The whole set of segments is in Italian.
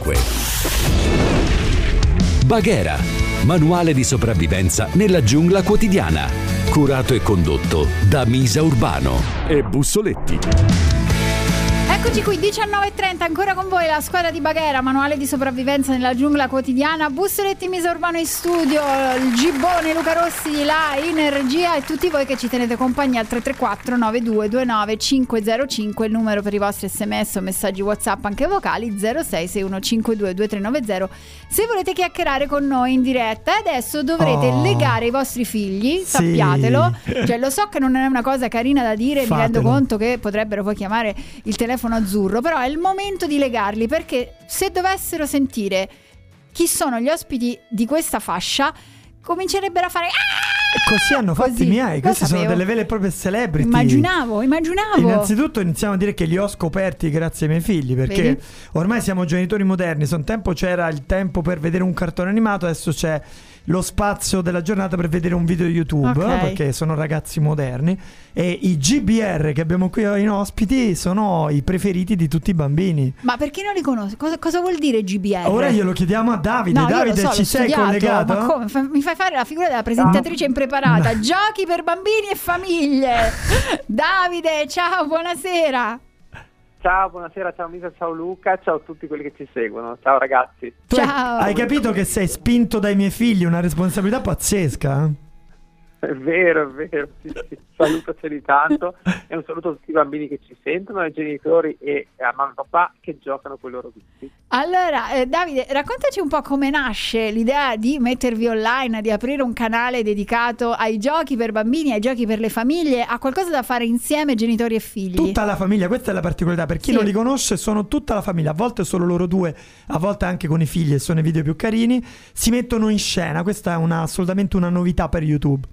102.5. Baghera, manuale di sopravvivenza nella giungla quotidiana. Curato e condotto da Misa Urbano e Bussoletti. Eccoci qui, 19:30, ancora con voi la squadra di Baghera, manuale di sopravvivenza nella giungla quotidiana. Bussoletti, Misa Urbano in studio, il Gibbone, Luca Rossi di là in regia e tutti voi che ci tenete compagnia al 334 9229 505, il numero per i vostri sms o messaggi WhatsApp anche vocali 066152 2390 se volete chiacchierare con noi in diretta. E adesso dovrete legare i vostri figli, sappiatelo, cioè lo so che non è una cosa carina da dire, mi rendo conto che potrebbero poi chiamare il telefono azzurro, però è il momento di legarli, perché se dovessero sentire chi sono gli ospiti di questa fascia comincerebbero a fare così hanno fatto i miei, queste sono delle vere e proprie celebrity. Immaginavo. Innanzitutto iniziamo a dire che li ho scoperti grazie ai miei figli, perché ormai siamo genitori moderni. Un tempo c'era il tempo per vedere un cartone animato, adesso c'è lo spazio della giornata per vedere un video YouTube, perché sono ragazzi moderni. E i GBR che abbiamo qui in ospiti sono i preferiti di tutti i bambini. Ma per chi non li conosce, cosa vuol dire GBR? Ora glielo chiediamo a Davide. Davide, ci sei collegato? Ma come? Mi fai fare la figura della presentatrice impreparata. No. Giochi per bambini e famiglie. Davide, ciao, buonasera. Ciao, buonasera, ciao Misa, ciao Luca, ciao a tutti quelli che ci seguono, ciao ragazzi. Ciao. Hai capito che sei spinto dai miei figli, una responsabilità pazzesca? È vero, sì. Salutaceli tanto e un saluto a tutti i bambini che ci sentono, ai genitori e a mamma e papà che giocano con i loro vizi. Allora, Davide, raccontaci un po' come nasce l'idea di mettervi online, di aprire un canale dedicato ai giochi per bambini, ai giochi per le famiglie, a qualcosa da fare insieme genitori e figli. Tutta la famiglia, questa è la particolarità. Per chi non li conosce, sono tutta la famiglia, a volte solo loro due, a volte anche con i figli, e sono i video più carini, si mettono in scena. Questa è assolutamente una novità per YouTube.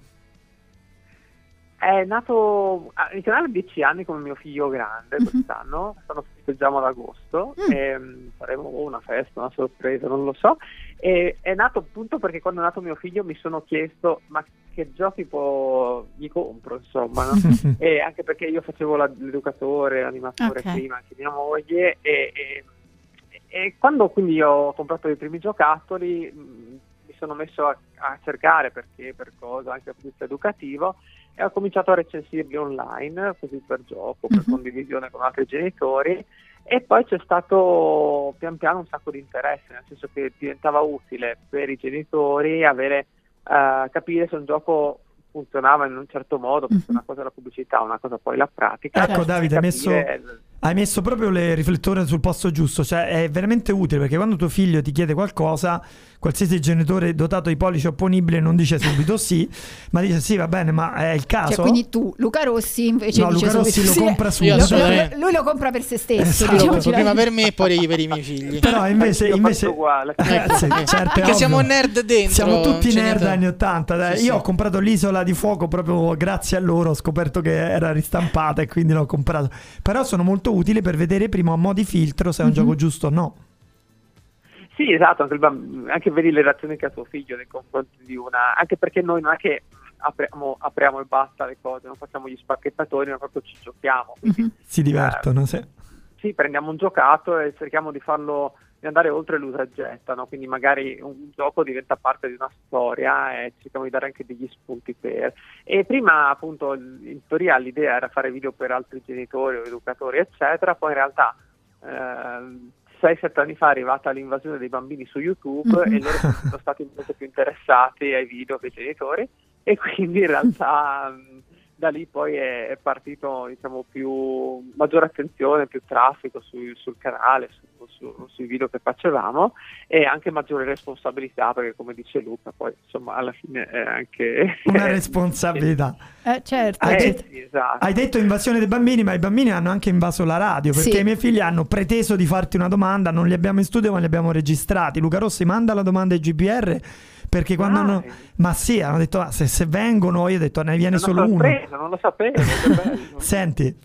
È nato il canale 10 anni come mio figlio grande quest'anno, festeggiamo ad agosto e faremo una festa, una sorpresa, non lo so. E è nato appunto perché quando è nato mio figlio mi sono chiesto ma che giochi gli compro, insomma, no? E anche perché io facevo l'educatore, l'animatore prima, anche mia moglie e quando quindi ho comprato i primi giocattoli mi sono messo a cercare perché per cosa, anche dal punto di vista educativo, e ho cominciato a recensirli online, così per gioco, per condivisione con altri genitori, e poi c'è stato pian piano un sacco di interesse, nel senso che diventava utile per i genitori capire se un gioco funzionava in un certo modo, perché una cosa è la pubblicità, una cosa poi la pratica. Ecco Davide, hai messo proprio le riflettori sul posto giusto, cioè è veramente utile, perché quando tuo figlio ti chiede qualcosa, qualsiasi genitore dotato di pollice opponibile non dice subito sì, ma dice sì, va bene, ma è il caso. Cioè, quindi tu, Luca Rossi, invece no, dice Luca Rossi subito lo compra subito. Lui lo compra per se stesso. Lo compro prima per me e poi per i miei figli. Però invece uguale. Certo, perché siamo nerd dentro. Siamo tutti nerd anni 80. Io ho comprato l'Isola di Fuoco proprio grazie a loro, ho scoperto che era ristampata e quindi l'ho comprato. Però sono molto utili per vedere prima a mo' di filtro se è un gioco giusto o no. Sì, esatto, anche vedi le reazioni che ha tuo figlio nei confronti di una, anche perché noi non è che apriamo e basta le cose, non facciamo gli spacchettatori, ma proprio ci giochiamo. Quindi, si divertono, sì, prendiamo un giocato e cerchiamo di farlo, di andare oltre l'usa e getta, no? Quindi magari un gioco diventa parte di una storia e cerchiamo di dare anche degli spunti e prima appunto in teoria l'idea era fare video per altri genitori o educatori eccetera, poi in realtà 6-7 anni fa è arrivata l'invasione dei bambini su YouTube e loro sono stati molto più interessati ai video che ai genitori, e quindi in realtà da lì poi è partito, diciamo, maggiore attenzione, più traffico sul canale, sui video che facevamo, e anche maggiore responsabilità, perché come dice Luca poi insomma alla fine è anche una responsabilità. Certo. Sì, esatto. Hai detto invasione dei bambini, ma i bambini hanno anche invaso la radio, perché i miei figli hanno preteso di farti una domanda, non li abbiamo in studio ma li abbiamo registrati. Luca Rossi, manda la domanda ai GBR, perché quando ma sì, hanno detto se vengono, io ho detto ne viene solo uno. Non lo sapevo, che bello. Senti.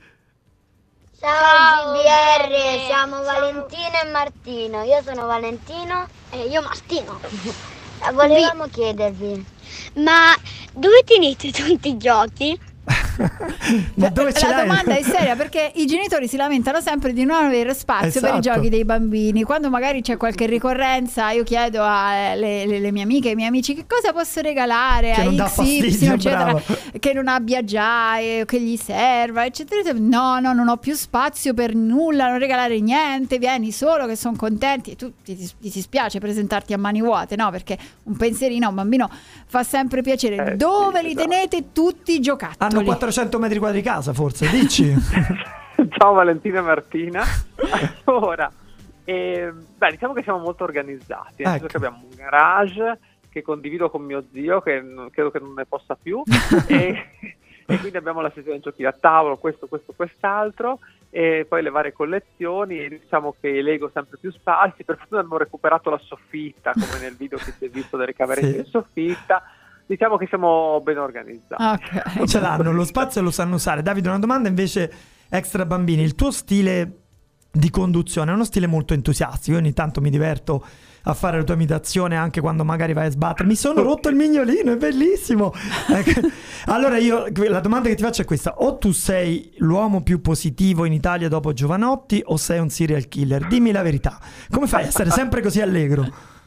Ciao GBR, siamo Valentino e Martino. Io sono Valentino e io Martino. Volevamo chiedervi, ma dove tenete tutti i giochi? Ma dove ce la l'hai? domanda è seria, perché i genitori si lamentano sempre di non avere spazio per i Esatto. giochi dei bambini. Quando magari c'è qualche ricorrenza, io chiedo alle mie amiche e ai miei amici che cosa posso regalare Che a non dà XY, fastidio, eccetera, brava. che non abbia già, che gli serva, eccetera. No, non ho più spazio per nulla, non regalare niente, vieni solo che sono contenti. E tu ti spiace presentarti a mani vuote, no? Perché un pensierino a un bambino fa sempre piacere. Dove sì, li esatto. tenete tutti i giocattoli? Hanno 400 metri quadri casa, forse, dici? Ciao Valentina e Martina. Allora, diciamo che siamo molto organizzati, nel senso che abbiamo un garage che condivido con mio zio, che credo che non ne possa più, e quindi abbiamo la sezione giochi da tavolo, questo, quest'altro, e poi le varie collezioni, e diciamo che Lego sempre più sparsi. Per fortuna abbiamo recuperato la soffitta, come nel video che si è visto delle camerette in soffitta. Diciamo che siamo ben organizzati. Ok. Ce l'hanno, lo spazio lo sanno usare. Davide, una domanda invece extra bambini. Il tuo stile di conduzione è uno stile molto entusiastico. Io ogni tanto mi diverto a fare la tua imitazione anche quando magari vai a sbattere. Mi sono rotto il mignolino, è bellissimo. Allora io la domanda che ti faccio è questa: o tu sei l'uomo più positivo in Italia dopo Giovanotti, o sei un serial killer? Dimmi la verità. Come fai a essere sempre così allegro?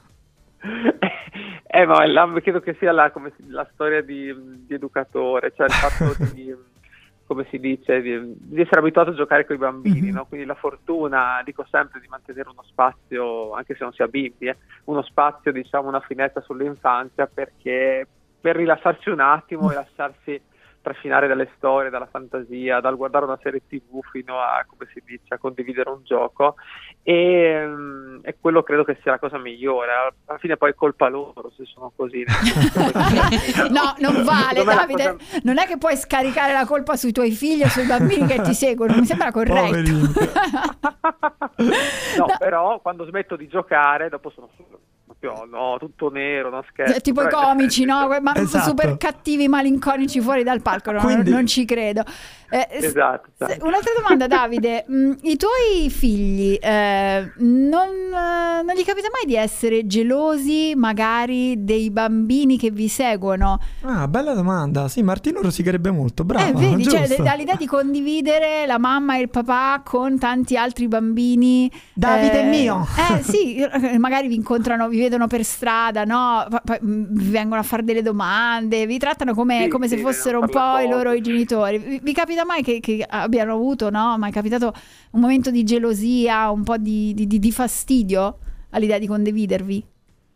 Ma credo che sia la storia di educatore, cioè il fatto di, come si dice, di essere abituato a giocare con i bambini, no? Quindi la fortuna, dico sempre, di mantenere uno spazio, anche se non si ha bimbi, uno spazio, diciamo, una finestra sull'infanzia, perché per rilassarsi un attimo e lasciarsi trascinare dalle storie, dalla fantasia, dal guardare una serie TV fino a, come si dice, a condividere un gioco, e quello credo che sia la cosa migliore. Alla fine poi è colpa loro se sono così. No, non vale, Davide, non è che puoi scaricare la colpa sui tuoi figli o sui bambini che ti seguono, mi sembra corretto. No, però quando smetto di giocare dopo sono tutto nero, non scherzo. Tipo i comici, no? Ma esatto. Super cattivi, malinconici fuori dal palco, non ci credo. Esatto. Un'altra domanda, Davide. I tuoi figli non gli capita mai di essere gelosi magari dei bambini che vi seguono? Ah, bella domanda. Sì, Martino rosicherebbe molto, bravo. Vedi, giusto. cioè dall'idea di condividere la mamma e il papà con tanti altri bambini. Davide è mio. Sì, magari vi incontrano, vi vedono per strada, no? Poi vi vengono a fare delle domande, vi trattano come se fossero un po' i loro genitori. Vi capita mai che abbiano avuto, no? Ma è capitato un momento di gelosia, un po' di fastidio all'idea di condividervi?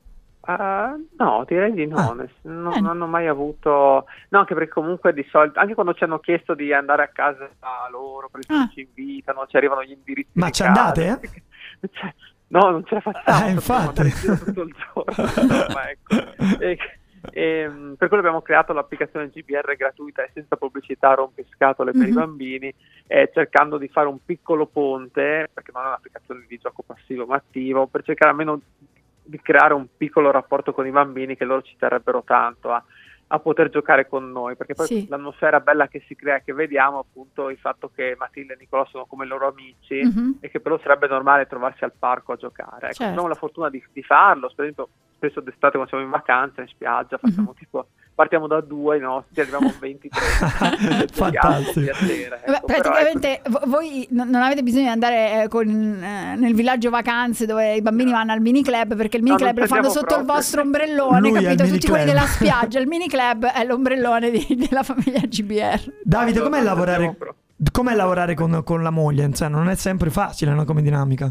No, direi di no. Non hanno mai avuto, no, anche perché comunque di solito, anche quando ci hanno chiesto di andare a casa loro, perché ci invitano, ci arrivano gli indirizzi. Ma ci andate? No, non ce la facciamo. Infatti. Tutto il giorno. Ma ecco. Per quello abbiamo creato l'applicazione GBR gratuita e senza pubblicità, rompiscatole per i bambini, cercando di fare un piccolo ponte, perché non è un'applicazione di gioco passivo ma attivo, per cercare almeno di creare un piccolo rapporto con i bambini, che loro ci terrebbero tanto a poter giocare con noi, perché poi l'atmosfera bella che si crea, che vediamo appunto il fatto che Matilde e Nicolò sono come loro amici, e che però sarebbe normale trovarsi al parco a giocare. Ecco, certo. abbiamo la fortuna di farlo, per esempio spesso d'estate quando siamo in vacanza in spiaggia facciamo partiamo da 2 i nostri, arriviamo a 23. Fantastico. Praticamente voi non avete bisogno di andare nel villaggio vacanze dove i bambini vanno al mini club, perché il mini club lo fanno sotto il vostro ombrellone, capito? Tutti quelli della spiaggia, il mini club è l'ombrellone della famiglia GBR. Davide, com'è lavorare con la moglie? Insomma, non è sempre facile, no, come dinamica.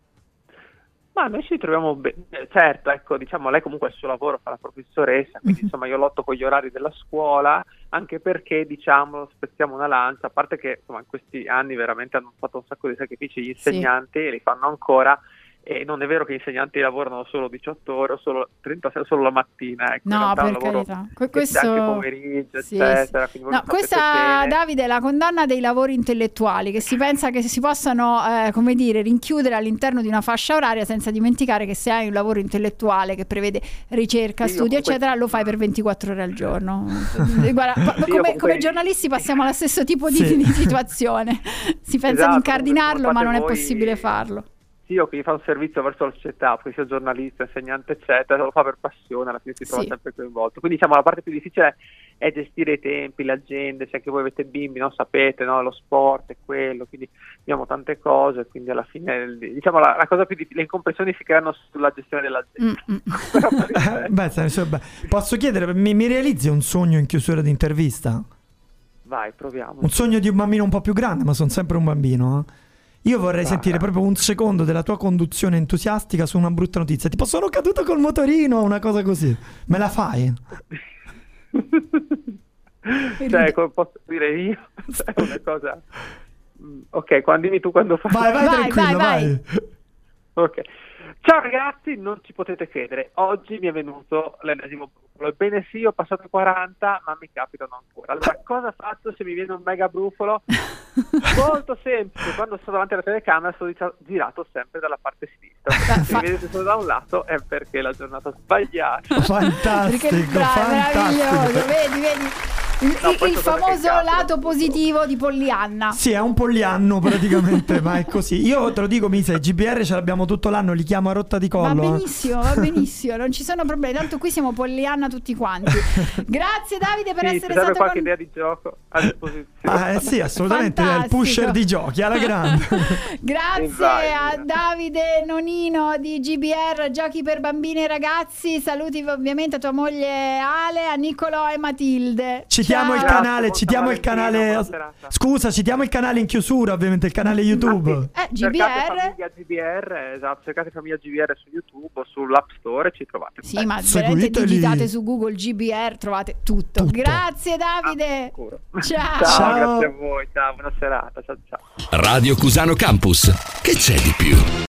Ma noi ci troviamo bene, certo, ecco, diciamo, lei comunque il suo lavoro fa la professoressa, quindi insomma io lotto con gli orari della scuola, anche perché, diciamo, spezziamo una lancia, a parte che insomma in questi anni veramente hanno fatto un sacco di sacrifici gli insegnanti, e li fanno ancora, e non è vero che gli insegnanti lavorano solo 18 ore o solo 36 solo la mattina, ecco. No, per carità. Questo anche pomeriggio, eccetera. Sì. No, questa, Davide, è la condanna dei lavori intellettuali, che si pensa che si possano, come dire, rinchiudere all'interno di una fascia oraria, senza dimenticare che se hai un lavoro intellettuale che prevede ricerca, studio, eccetera, lo fai per 24 ore al giorno. Guarda, come giornalisti passiamo allo stesso tipo di situazione. Si pensa di incardinarlo, ma non è possibile farlo. zio che gli fa un servizio verso la società, poi sia giornalista, insegnante, eccetera, lo fa per passione, alla fine si trova sempre coinvolto. Quindi diciamo la parte più difficile è gestire i tempi, le agende, se anche voi avete bimbi, non sapete, no? Lo sport è quello, quindi abbiamo tante cose, quindi alla fine diciamo la cosa più difficile, le incomprensioni si creano sulla gestione dell'agenda. Posso chiedere, mi realizzi un sogno in chiusura di intervista? Vai, proviamo. Un sogno di un bambino un po' più grande, ma sono sempre un bambino, Io vorrei sentire proprio un secondo della tua conduzione entusiastica su una brutta notizia, tipo sono caduto col motorino, una cosa così. Me la fai? Cioè, come posso dire io? È una cosa... Ok, dimmi tu quando fai. Vai. Ok. Ciao ragazzi, non ci potete credere, oggi mi è venuto l'ennesimo brufolo. Ebbene sì, ho passato 40, ma mi capitano ancora. Allora, cosa faccio se mi viene un mega brufolo? Molto semplice, quando sto davanti alla telecamera sono girato sempre dalla parte sinistra. Se mi vedete solo da un lato è perché la giornata sbagliata. Fantastico, meraviglioso, vedi? Il famoso lato positivo di Pollyanna. Sì, è un polianno praticamente, ma è così. Io te lo dico, Misa, i GBR ce l'abbiamo tutto l'anno, li chiamo a rotta di collo. Va benissimo, non ci sono problemi, tanto qui siamo Pollyanna tutti quanti. Grazie Davide per essere stato qualche idea di gioco a disposizione. Sì, assolutamente, è il pusher di giochi alla grande. Grazie a Davide Nonino di GBR Giochi per bambini e ragazzi. Saluti ovviamente a tua moglie Ale, a Niccolò e Matilde. Citiamo il canale. Scusa, citiamo il canale in chiusura, ovviamente, il canale YouTube. GBR. Esatto, cercate Famiglia GBR su YouTube o sull'App Store e ci trovate. Sì, ma veramente digitate su Google GBR, trovate tutto. Grazie Davide. Ciao, grazie a voi. Ciao, buona serata. Ciao. Radio Cusano Campus. Che c'è di più?